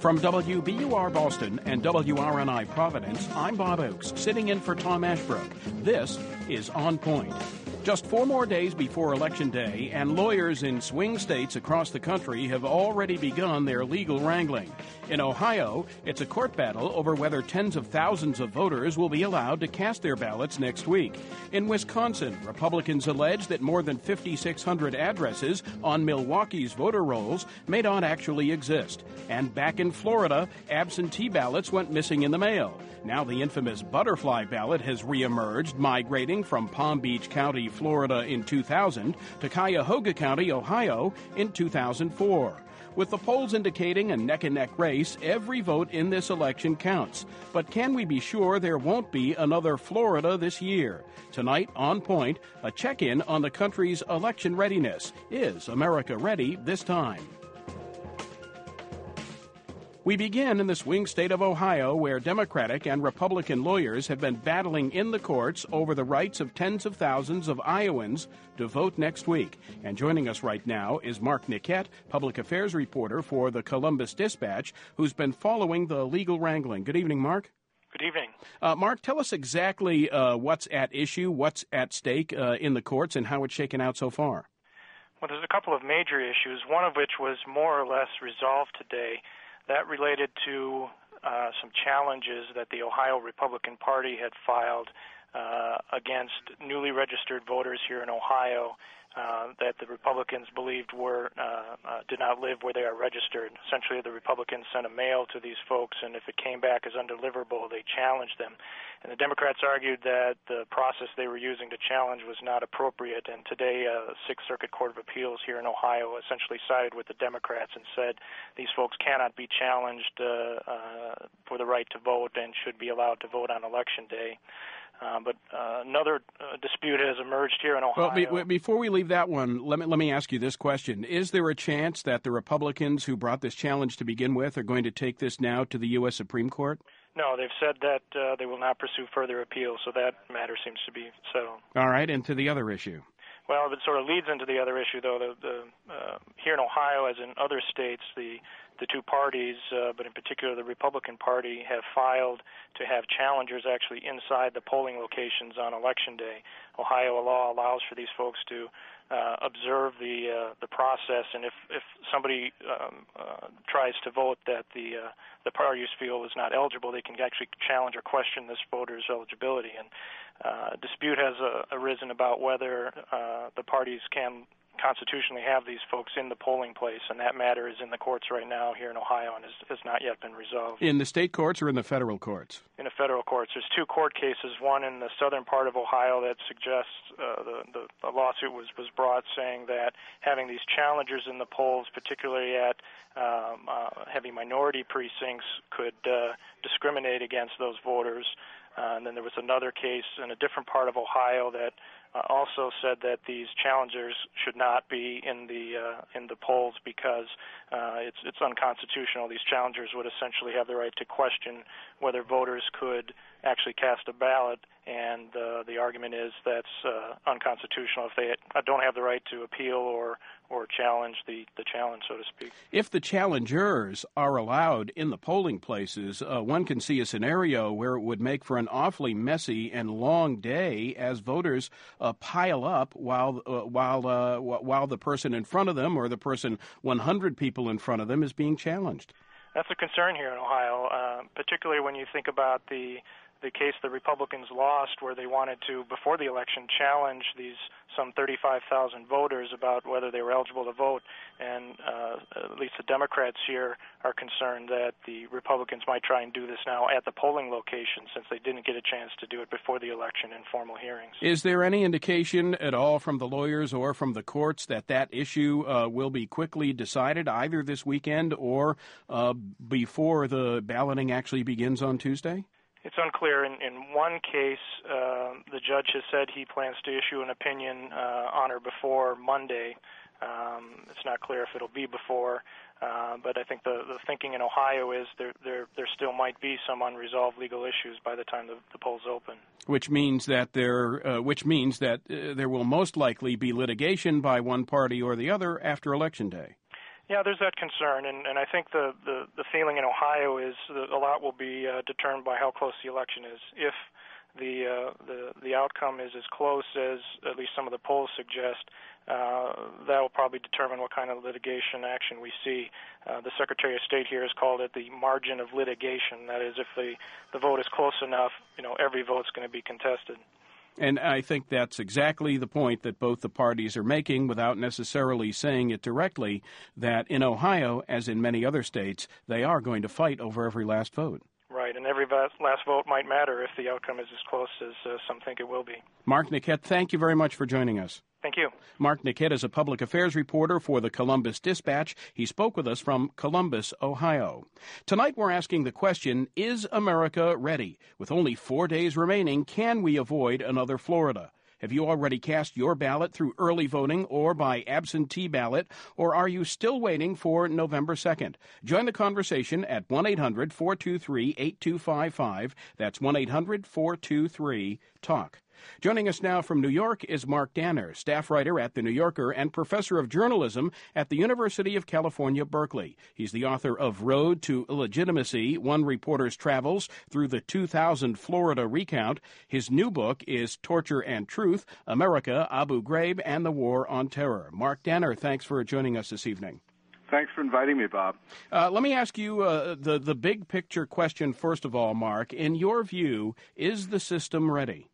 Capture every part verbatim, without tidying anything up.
From W B U R Boston and W R N I Providence, I'm Bob Oakes, sitting in for Tom Ashbrook. This is On Point. Just four more days before Election Day, and lawyers in swing states across the country have already begun their legal wrangling. In Ohio, it's a court battle over whether tens of thousands of voters will be allowed to cast their ballots next week. In Wisconsin, Republicans allege that more than five thousand six hundred addresses on Milwaukee's voter rolls may not actually exist. And back in Florida, absentee ballots went missing in the mail. Now the infamous butterfly ballot has reemerged, migrating from Palm Beach County, Florida in two thousand to Cuyahoga County, Ohio in two thousand four. With the polls indicating a neck-and-neck race, every vote in this election counts. But can we be sure there won't be another Florida this year? Tonight, On Point, a check-in on the country's election readiness. Is America ready this time? We begin in the swing state of Ohio, where Democratic and Republican lawyers have been battling in the courts over the rights of tens of thousands of Iowans to vote next week. And joining us right now is Mark Niquette, public affairs reporter for the Columbus Dispatch, who's been following the legal wrangling. Good evening, Mark. Good evening. Uh, Mark, tell us exactly uh, what's at issue, what's at stake uh, in the courts, and how it's shaken out so far. Well, there's a couple of major issues, one of which was more or less resolved today. That related to uh, some challenges that the Ohio Republican Party had filed uh, against newly registered voters here in Ohio uh, that the Republicans believed were uh, uh, did not live where they are registered. Essentially, the Republicans sent a mail to these folks, and if it came back as undeliverable, they challenged them. And the Democrats argued that the process they were using to challenge was not appropriate. And today, uh, the Sixth Circuit Court of Appeals here in Ohio essentially sided with the Democrats and said these folks cannot be challenged uh, uh, for the right to vote and should be allowed to vote on Election Day. Uh, but uh, another uh, dispute has emerged here in Ohio. Well, be, before we leave that one, let me, let me ask you this question. Is there a chance that the Republicans who brought this challenge to begin with are going to take this now to the U S Supreme Court? No, they've said that uh, they will not pursue further appeals, so that matter seems to be settled. All right, and to the other issue. Well, it sort of leads into the other issue, though. The, the, uh, here in Ohio, as in other states, the the two parties, uh, but in particular the Republican Party, have filed to have challengers actually inside the polling locations on Election Day. Ohio law allows for these folks to uh, observe the uh, the process, and if if somebody um, uh, tries to vote that the uh, the parties feel is not eligible, they can actually challenge or question this voter's eligibility. And uh, a dispute has uh, arisen about whether uh, the parties can constitutionally have these folks in the polling place, and that matter is in the courts right now here in Ohio and has, has not yet been resolved. In the state courts or in the federal courts? In the federal courts. There's two court cases, one in the southern part of Ohio that suggests uh, the, the, the lawsuit was, was brought saying that having these challengers in the polls, particularly at um, uh, heavy minority precincts, could uh, discriminate against those voters. Uh, and then there was another case in a different part of Ohio that uh, also said that these challengers should not be in the uh, in the polls because uh, it's it's unconstitutional. These challengers would essentially have the right to question whether voters could actually cast a ballot, and uh, the argument is that's uh, unconstitutional if they don't have the right to appeal or or challenge the, the challenge, so to speak. If the challengers are allowed in the polling places, uh, one can see a scenario where it would make for an awfully messy and long day as voters uh, pile up while uh, while uh, while the person in front of them or the person one hundred people in front of them is being challenged. That's a concern here in Ohio, uh, particularly when you think about the the case the Republicans lost where they wanted to, before the election, challenge these some thirty-five thousand voters about whether they were eligible to vote. And uh, at least the Democrats here are concerned that the Republicans might try and do this now at the polling location since they didn't get a chance to do it before the election in formal hearings. Is there any indication at all from the lawyers or from the courts that that issue uh, will be quickly decided either this weekend or uh, before the balloting actually begins on Tuesday? It's unclear. In, in one case, uh, the judge has said he plans to issue an opinion uh, on or before Monday. Um, it's not clear if it'll be before, uh, but I think the, the thinking in Ohio is there, there there still might be some unresolved legal issues by the time the, the polls open. Which means that there, uh, which means that uh, there will most likely be litigation by one party or the other after Election Day. Yeah, there's that concern, and, and I think the, the, the feeling in Ohio is that a lot will be uh, determined by how close the election is. If the, uh, the the outcome is as close as at least some of the polls suggest, uh, that will probably determine what kind of litigation action we see. Uh, the Secretary of State here has called it the margin of litigation. That is, if the, the vote is close enough, you know, every vote's going to be contested. And I think that's exactly the point that both the parties are making without necessarily saying it directly, that in Ohio, as in many other states, they are going to fight over every last vote. Right, and every last vote might matter if the outcome is as close as uh, some think it will be. Mark Niket, thank you very much for joining us. Thank you. Mark Niket is a public affairs reporter for the Columbus Dispatch. He spoke with us from Columbus, Ohio. Tonight we're asking the question, is America ready? With only four days remaining, can we avoid another Florida? Have you already cast your ballot through early voting or by absentee ballot, or are you still waiting for November second? Join the conversation at one eight hundred four two three eight two five five. That's one eight hundred four two three talk. Joining us now from New York is Mark Danner, staff writer at The New Yorker and professor of journalism at the University of California, Berkeley. He's the author of Road to Illegitimacy, One Reporter's Travels Through the two thousand Florida Recount. His new book is Torture and Truth, America, Abu Ghraib, and the War on Terror. Mark Danner, thanks for joining us this evening. Thanks for inviting me, Bob. Uh, let me ask you uh, the, the big picture question first of all, Mark. In your view, is the system ready?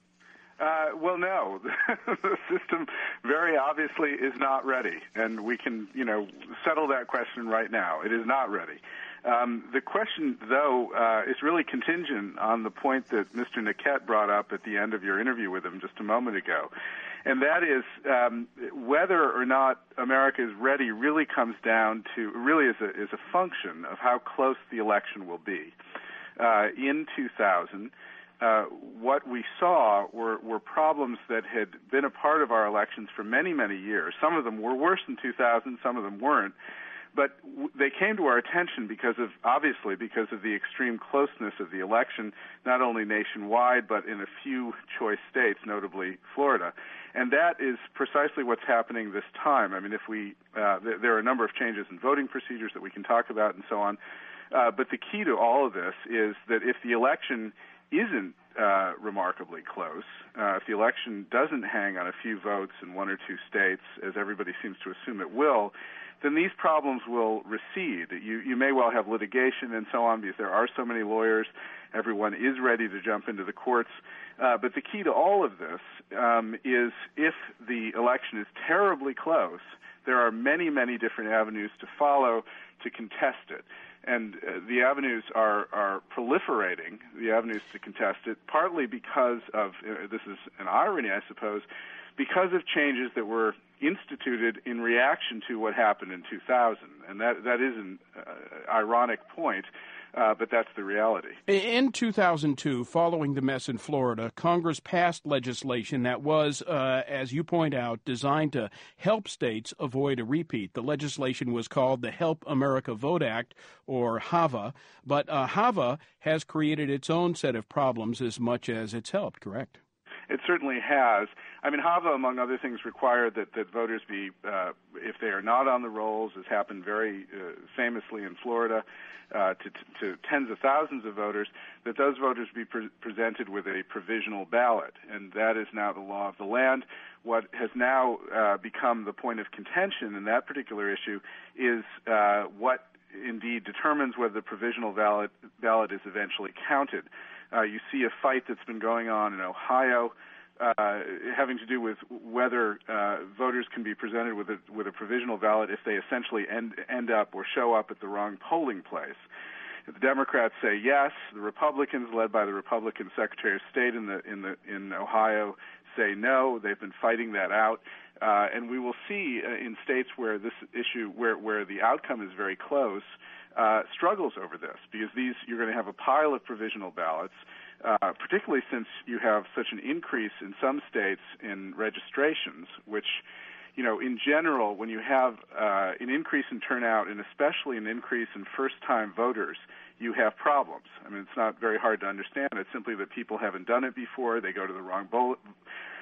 Uh, well, no. The system very obviously is not ready, and we can, you know, settle that question right now. It is not ready. Um, the question, though, uh, is really contingent on the point that Mister Niket brought up at the end of your interview with him just a moment ago, and that is um, whether or not America is ready really comes down to, really is a, is a function of how close the election will be. Uh, in two thousand, Uh, what we saw were, were problems that had been a part of our elections for many, many years. Some of them were worse in two thousand, some of them weren't. But w- they came to our attention because of, obviously, because of the extreme closeness of the election, not only nationwide, but in a few choice states, notably Florida. And that is precisely what's happening this time. I mean, if we, uh, th- there are a number of changes in voting procedures that we can talk about and so on. Uh, but the key to all of this is that if the election isn't uh, remarkably close, uh, if the election doesn't hang on a few votes in one or two states, as everybody seems to assume it will, then these problems will recede. You, you may well have litigation and so on because there are so many lawyers. Everyone is ready to jump into the courts. Uh, but the key to all of this um, is if the election is terribly close, there are many, many different avenues to follow to contest it. And uh, the avenues are, are proliferating, the avenues to contest it, partly because of, uh, this is an irony, I suppose, because of changes that were instituted in reaction to what happened in two thousand. And that, that is an uh, ironic point. Uh, but that's the reality. In two thousand two, following the mess in Florida, Congress passed legislation that was, uh, as you point out, designed to help states avoid a repeat. The legislation was called the Help America Vote Act, or HAVA. But uh, HAVA has created its own set of problems as much as it's helped, correct? It certainly has. I mean, HAVA, among other things, required that, that voters be, uh, if they are not on the rolls, as happened very uh, famously in Florida, uh, to, to tens of thousands of voters, that those voters be pre- presented with a provisional ballot. And that is now the law of the land. What has now uh, become the point of contention in that particular issue is uh, what indeed determines whether the provisional ballot, ballot is eventually counted. Uh, you see a fight that's been going on in Ohio uh, having to do with whether uh, voters can be presented with a, with a provisional ballot if they essentially end, end up or show up at the wrong polling place. The Democrats say yes. The Republicans, led by the Republican Secretary of State in the in the in Ohio, say no. They've been fighting that out, uh, and we will see uh, in states where this issue, where where the outcome is very close, uh, struggles over this because these you're going to have a pile of provisional ballots, uh, particularly since you have such an increase in some states in registrations, which. You know, in general, when you have uh, an increase in turnout and especially an increase in first-time voters, you have problems. I mean, it's not very hard to understand. It's simply that people haven't done it before. They go to the wrong bo-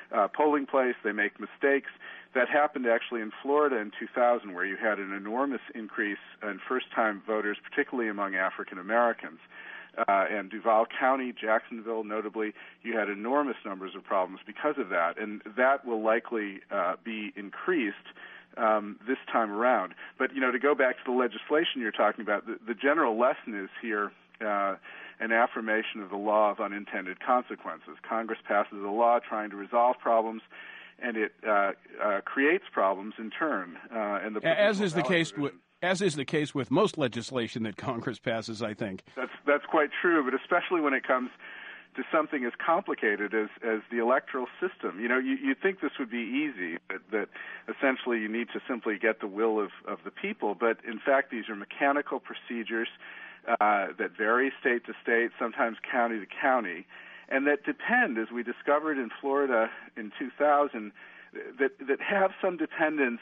uh, polling place. They make mistakes. That happened actually in Florida in two thousand, where you had an enormous increase in first-time voters, particularly among African Americans. Uh, and Duval County, Jacksonville, notably, you had enormous numbers of problems because of that, and that will likely uh, be increased um, this time around. But, you know, to go back to the legislation you're talking about, the, the general lesson is here uh, an affirmation of the law of unintended consequences. Congress passes a law trying to resolve problems, and it uh, uh, creates problems in turn. Uh, and the as is the case with as is the case with most legislation that Congress passes, I think. That's that's quite true, but especially when it comes to something as complicated as, as the electoral system. You know, you, you'd think this would be easy, that, that essentially you need to simply get the will of, of the people, but in fact these are mechanical procedures uh, that vary state to state, sometimes county to county, and that depend, as we discovered in Florida in two thousand, that, that have some dependence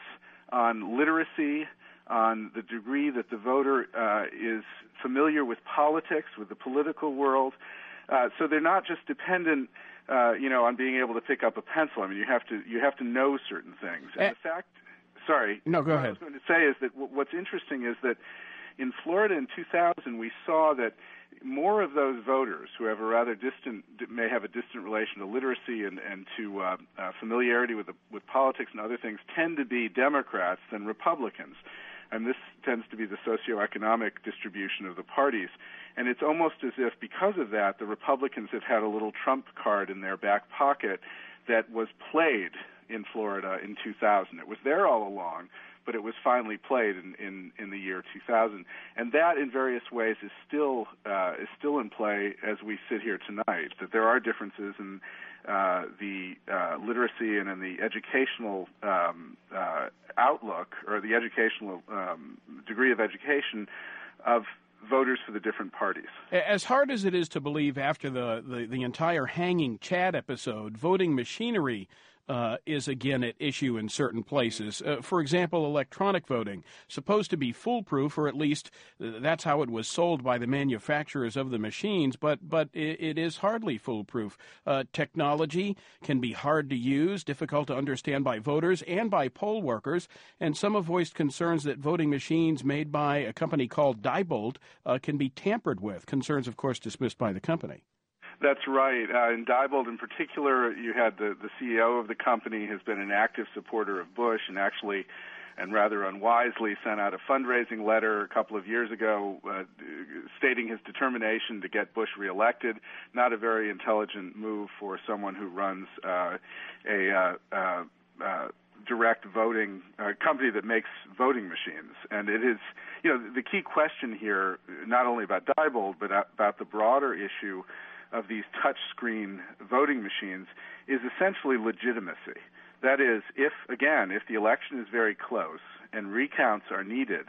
on literacy, on the degree that the voter uh, is familiar with politics, with the political world. Uh, so they're not just dependent, uh, you know, on being able to pick up a pencil. I mean, you have to you have to know certain things. And the fact, sorry, no, go what ahead. I was going to say is that w- what's interesting is that in Florida in two thousand, we saw that more of those voters who have a rather distant, may have a distant relation to literacy and, and to uh, uh, familiarity with the, with politics and other things, tend to be Democrats than Republicans. And this tends to be the socioeconomic distribution of the parties. And it's almost as if, because of that, the Republicans have had a little trump card in their back pocket that was played in Florida in two thousand. It was there all along, but it was finally played in, in, in the year two thousand. And that, in various ways, is still uh, is still in play as we sit here tonight, that there are differences in uh, the uh, literacy and in the educational um, uh, outlook, or the educational um, degree of education of voters for the different parties. As hard as it is to believe after the, the, the entire hanging Chad episode, voting machinery Uh, is again at issue in certain places. Uh, for example, electronic voting, supposed to be foolproof, or at least uh, that's how it was sold by the manufacturers of the machines, but but it, it is hardly foolproof. Uh, technology can be hard to use, difficult to understand by voters and by poll workers, and some have voiced concerns that voting machines made by a company called Diebold uh, can be tampered with, concerns, of course, dismissed by the company. That's right. Uh, in Diebold in particular, you had the, the C E O of the company has been an active supporter of Bush and actually, and rather unwisely, sent out a fundraising letter a couple of years ago uh, stating his determination to get Bush reelected. Not a very intelligent move for someone who runs uh, a uh, uh, uh, direct voting uh, company that makes voting machines. And it is, you know, the key question here, not only about Diebold, but about the broader issue of these touch-screen voting machines, is essentially legitimacy. That is, if, again, if the election is very close and recounts are needed,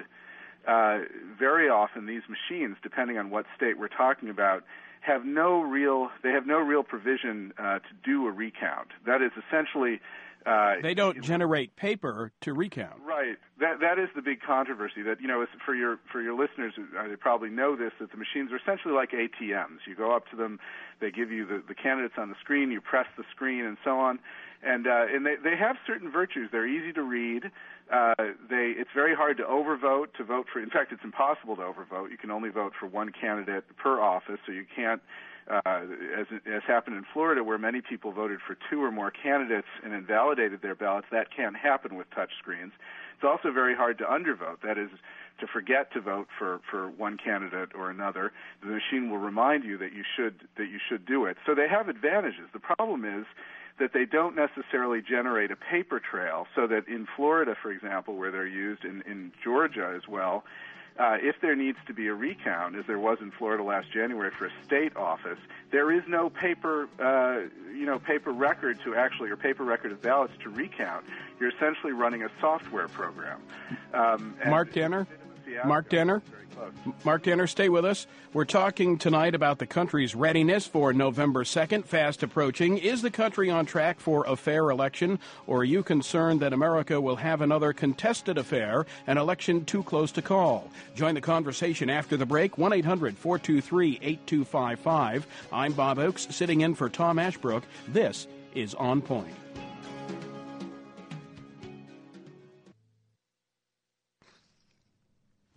uh, very often these machines, depending on what state we're talking about, have no real, they have no real provision uh, to do a recount. That is essentially... Uh, they don't generate paper to recount. Right. That that is the big controversy. That, you know, for your for your listeners, uh, they probably know this, that the machines are essentially like A T Ms. You go up to them, they give you the, the candidates on the screen, you press the screen, and so on. And uh, and they they have certain virtues. They're easy to read. Uh, they it's very hard to overvote. To vote for, in fact, it's impossible to overvote. You can only vote for one candidate per office, so you can't. Uh, as, as happened in Florida, where many people voted for two or more candidates and invalidated their ballots, that can't happen with touch screens. It's also very hard to undervote. That is, to forget to vote for, for one candidate or another. The machine will remind you that you should that you should do it. So they have advantages. The problem is that they don't necessarily generate a paper trail, so that in Florida, for example, where they're used, in, in Georgia as well, Uh, if there needs to be a recount, as there was in Florida last January for a state office, there is no paper, uh, you know, paper record to actually, or paper record of ballots to recount. You're essentially running a software program. Um, Mark Danner? Mark Danner? Mark Danner, stay with us. We're talking tonight about the country's readiness for November second, fast approaching. Is the country on track for a fair election, or are you concerned that America will have another contested affair, an election too close to call? Join the conversation after the break, one eight hundred four two three eight two five five. I'm Bob Oakes, sitting in for Tom Ashbrook. This is On Point.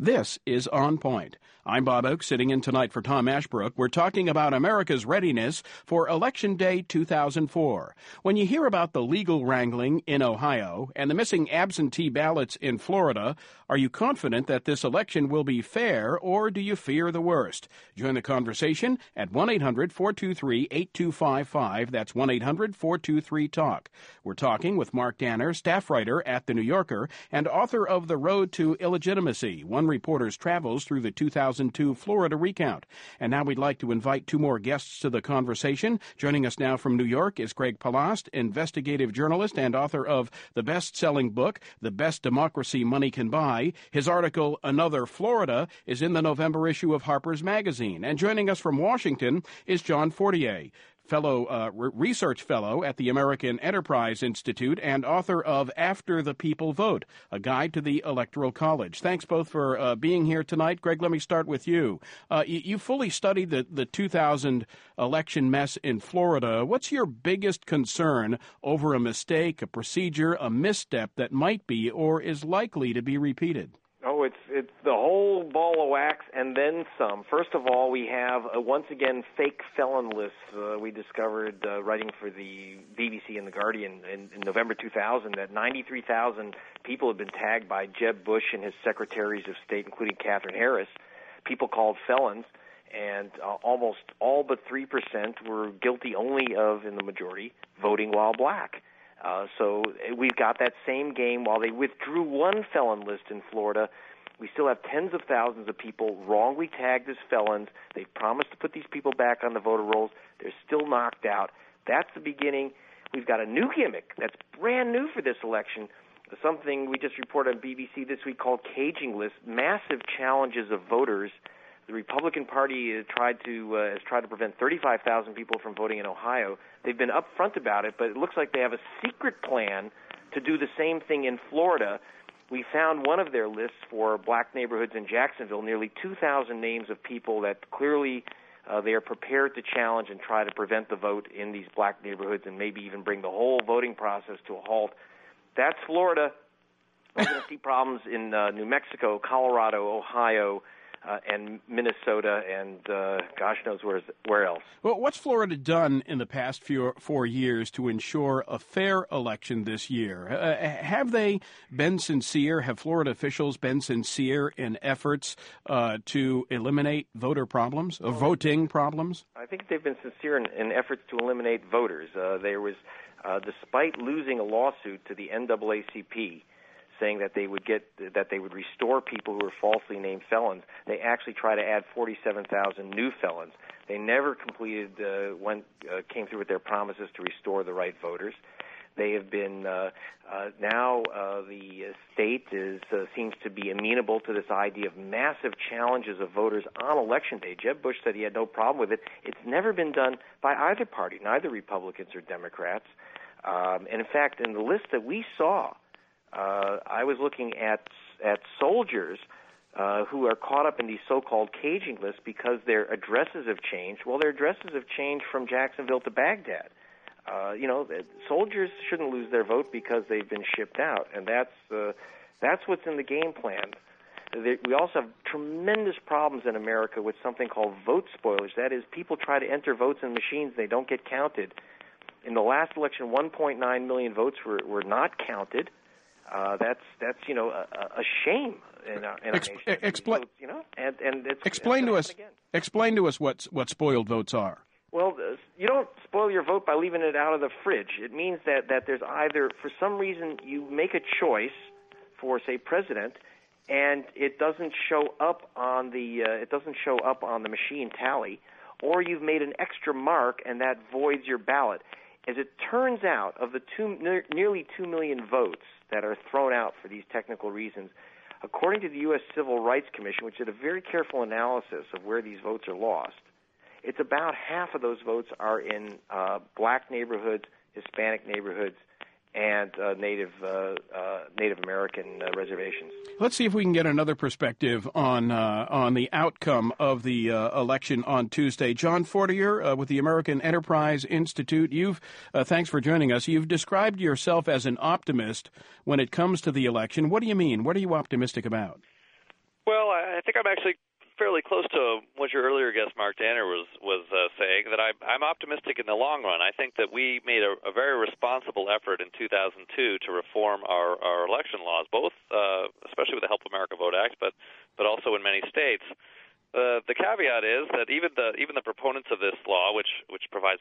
This is On Point. I'm Bob Oakes, sitting in tonight for Tom Ashbrook. We're talking about America's readiness for Election Day two thousand four. When you hear about the legal wrangling in Ohio and the missing absentee ballots in Florida, are you confident that this election will be fair, or do you fear the worst? Join the conversation at one eight hundred four two three eight two five five. That's one eight hundred four two three talk. We're talking with Mark Danner, staff writer at The New Yorker and author of The Road to Illegitimacy, One Reporter's Travels Through the two thousand two Florida Recount. And now we'd like to invite two more guests to the conversation. Joining us now from New York is Greg Palast, investigative journalist and author of the best-selling book, The Best Democracy Money Can Buy. His article, Another Florida, is in the November issue of Harper's Magazine. And joining us from Washington is John Fortier, fellow uh, re- research fellow at the American Enterprise Institute and author of After the People Vote, a guide to the Electoral College. Thanks both for uh, being here tonight. Greg, let me start with you. Uh, you, you fully studied the, the two thousand election mess in Florida. What's your biggest concern over a mistake, a procedure, a misstep that might be or is likely to be repeated? Oh, it's it's the whole ball of wax and then some. First of all, we have, a, once again, fake felon lists uh, we discovered uh, writing for the B B C and The Guardian in, in November two thousand that ninety-three thousand people have been tagged by Jeb Bush and his secretaries of state, including Katherine Harris, people called felons, and uh, almost all but three percent were guilty only of, in the majority, voting while black. Uh, so we've got that same game. While they withdrew one felon list in Florida, we still have tens of thousands of people wrongly tagged as felons. They promised to put these people back on the voter rolls. They're still knocked out. That's the beginning. We've got a new gimmick that's brand new for this election, something we just reported on B B C this week called caging lists, massive challenges of voters. The Republican Party has tried to uh, has tried to prevent thirty-five thousand people from voting in Ohio. They've been upfront about it, but it looks like they have a secret plan to do the same thing in Florida. We found one of their lists for black neighborhoods in Jacksonville, nearly two thousand names of people that clearly uh, they are prepared to challenge and try to prevent the vote in these black neighborhoods and maybe even bring the whole voting process to a halt. That's Florida. We're going to see problems in uh, New Mexico, Colorado, Ohio, Uh, and Minnesota, and uh, gosh knows where, where else. Well, what's Florida done in the past few four years to ensure a fair election this year? Uh, have they been sincere? Have Florida officials been sincere in efforts uh, to eliminate voter problems, or voting problems? I think they've been sincere in, in efforts to eliminate voters. Uh, there was, uh, despite losing a lawsuit to the N double A C P, saying that they would get that they would restore people who were falsely named felons, they actually try to add forty-seven thousand new felons. They never completed uh, went uh, came through with their promises to restore the right voters. They have been uh, uh, now uh, the state is uh, seems to be amenable to this idea of massive challenges of voters on election day. Jeb Bush said he had no problem with it. It's never been done by either party, neither Republicans or Democrats. Um, and in fact, in the list that we saw, Uh, I was looking at at soldiers uh, who are caught up in these so-called caging lists because their addresses have changed. Well, their addresses have changed from Jacksonville to Baghdad. Uh, you know, soldiers shouldn't lose their vote because they've been shipped out, and that's uh, that's what's in the game plan. We also have tremendous problems in America with something called vote spoilage. That is, people try to enter votes in machines, they don't get counted. In the last election, one point nine million votes were, were not counted. Uh, that's that's you know a, a shame in our, in our Ex- nation. Explain, votes, you know, and and it's, explain it's to us. again. Explain to us what what spoiled votes are. Well, uh, you don't spoil your vote by leaving it out of the fridge. It means that that there's either, for some reason, you make a choice for, say, president, and it doesn't show up on the uh, it doesn't show up on the machine tally, or you've made an extra mark and that voids your ballot. As it turns out, of the two, ne- nearly two million votes that are thrown out for these technical reasons, according to the U S Civil Rights Commission, which did a very careful analysis of where these votes are lost, it's about half of those votes are in uh, black neighborhoods, Hispanic neighborhoods, and uh, Native uh, uh, Native American uh, reservations. Let's see if we can get another perspective on uh, on the outcome of the uh, election on Tuesday. John Fortier uh, with the American Enterprise Institute. You've uh, thanks for joining us. You've described yourself as an optimist when it comes to the election. What do you mean? What are you optimistic about? Well, I think I'm actually fairly close to what your earlier guest, Mark Danner, was was uh, saying, that I'm, I'm optimistic in the long run. I think that we made a, a very responsible effort in two thousand two to reform our, our election laws, both uh, especially with the Help America Vote Act, but but also in many states. Uh, the caveat is that even the even the proponents of this law, which which provides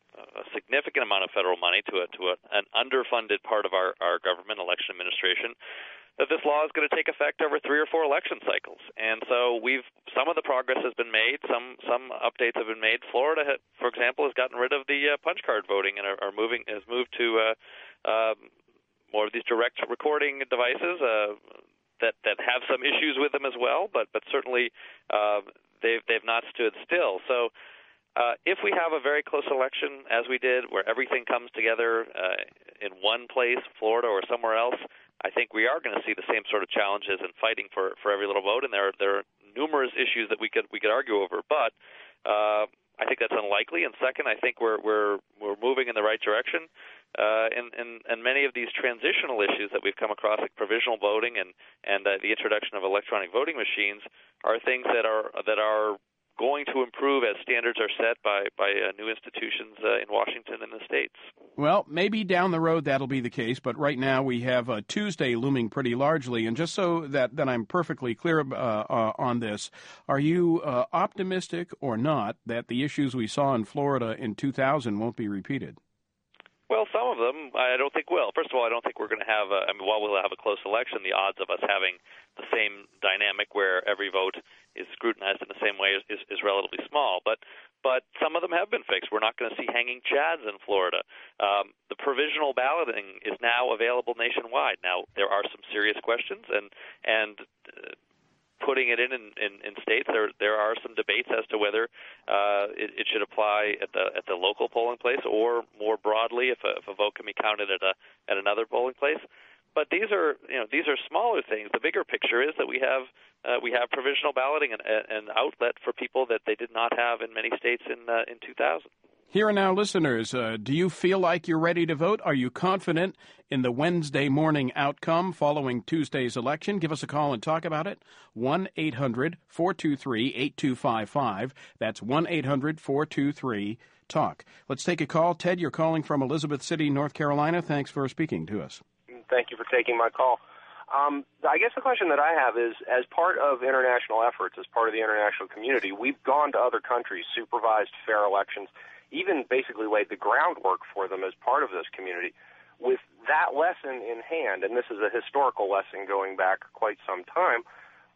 a significant amount of federal money to a, to a, an underfunded part of our, our government, election administration, that this law is going to take effect over three or four election cycles. And so we've some of the progress has been made, some some updates have been made. Florida, for example, has gotten rid of the uh, punch card voting and are, are moving has moved to uh, uh, more of these direct recording devices uh, that that have some issues with them as well, but but certainly uh, they've they've not stood still. So. Uh, if we have a very close election, as we did, where everything comes together uh, in one place, Florida or somewhere else, I think we are going to see the same sort of challenges in fighting for, for every little vote, and there are, there are numerous issues that we could we could argue over. But uh, I think that's unlikely. And second, I think we're we're we're moving in the right direction. Uh, and, and and many of these transitional issues that we've come across, like provisional voting and and uh, the introduction of electronic voting machines, are things that are that are going to improve as standards are set by, by uh, new institutions uh, in Washington and the states. Well, maybe down the road that'll be the case, but right now we have uh, Tuesday looming pretty largely. And just so that, that I'm perfectly clear uh, uh, on this, are you uh, optimistic or not that the issues we saw in Florida in two thousand won't be repeated? Well, some of them I don't think will. First of all, I don't think we're going to have, a, I mean, while we'll have a close election, the odds of us having the same dynamic where every vote is scrutinized in the same way is, is, is relatively small. But but some of them have been fixed. We're not going to see hanging chads in Florida. Um, the provisional balloting is now available nationwide. Now, there are some serious questions, and and uh, putting it in in, in in states, there there are some debates as to whether uh, it, it should apply at the at the local polling place or more broadly if a, if a vote can be counted at a at another polling place. But these are you know these are smaller things. The bigger picture is that we have uh, we have provisional balloting and an outlet for people that they did not have in many states in uh, in two thousand. Here and now, listeners, uh, do you feel like you're ready to vote? Are you confident in the Wednesday morning outcome following Tuesday's election? Give us a call and talk about it. one eight hundred four two three eight two five five. That's one eight hundred four two three talk. Let's take a call. Ted, you're calling from Elizabeth City, North Carolina. Thanks for speaking to us. Thank you for taking my call. Um, I guess the question that I have is, as part of international efforts, as part of the international community, we've gone to other countries, supervised fair elections, even basically laid the groundwork for them as part of this community. With that lesson in hand, and this is a historical lesson going back quite some time,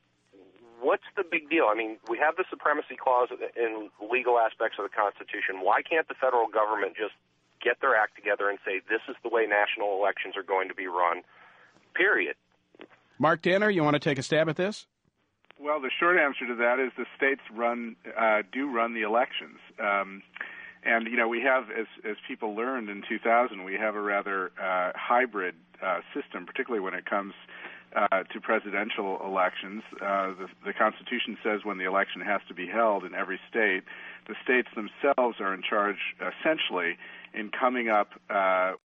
what's the big deal? I mean, we have the supremacy clause in legal aspects of the Constitution. Why can't the federal government just get their act together and say this is the way national elections are going to be run, period? Mark Danner, you want to take a stab at this? Well, the short answer to that is the states run uh, do run the elections. Um, and, you know, we have, as, as people learned in two thousand, we have a rather uh, hybrid uh, system, particularly when it comes uh, to presidential elections. Uh, the, the Constitution says when the election has to be held in every state, the states themselves are in charge, essentially, in coming up uh,